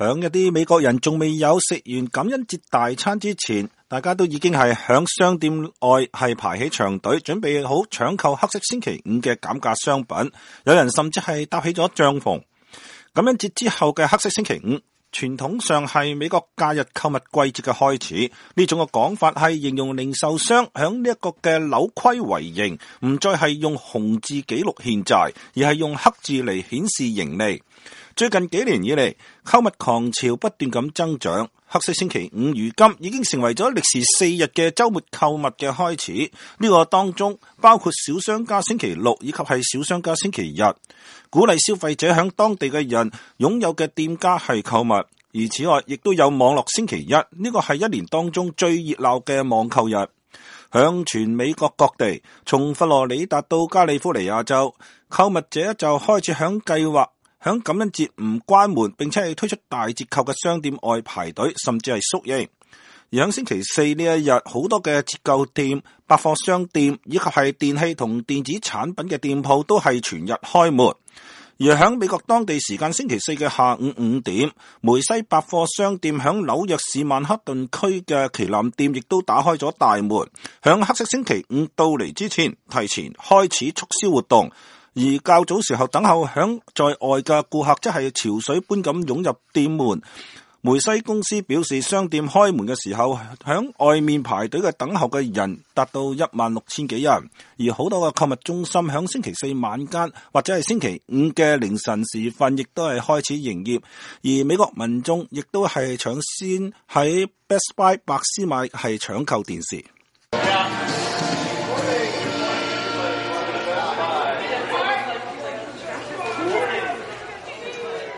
響一啲美國人仲未有食完感恩節大餐之前，大家都已經係響商店外係排起長隊，準備好搶購黑色星期五嘅減價商品。有人甚至係搭起咗帳篷。感恩節之後嘅黑色星期五，傳統上係美國假日購物季節嘅開始。呢種嘅講法係形容零售商響呢一個嘅扭虧為盈，唔再係用紅字記錄欠債，而係用黑字嚟顯示盈利。最近幾年以嚟，購物狂潮不斷咁增長，黑色星期五如今已經成為咗歷時4日嘅週末購物嘅開始。呢個當中包括小商家星期六以及係小商家星期日，鼓勵消費者響當地嘅人擁有嘅店家係購物。而此外，亦都有網絡星期一，呢個係一年當中最熱鬧嘅網購日。響全美國各地，從佛羅里達到加利福尼亞州，購物者就開始響計劃響感恩節唔關門，並且係推出大折扣嘅商店外排隊，甚至係宿營。而響星期四呢一日，好多嘅折扣店、百貨商店以及係電器同電子產品嘅店鋪都係全日開門。而響美國當地時間星期四嘅下午5點，梅西百貨商店響紐約市曼克頓區嘅旗艦店亦都打開咗大門，響黑色星期五到嚟之前，提前開始促銷活動。而較早時候等候響在外嘅顧客，即係潮水般咁湧入店門。梅西公司表示，商店開門嘅時候，響外面排隊嘅等候嘅人達到16000幾人。而好多嘅購物中心響星期四晚間或者係星期五嘅凌晨時分，亦都係開始營業。而美國民眾亦都係搶先喺 Best Buy 百思買係搶購電視。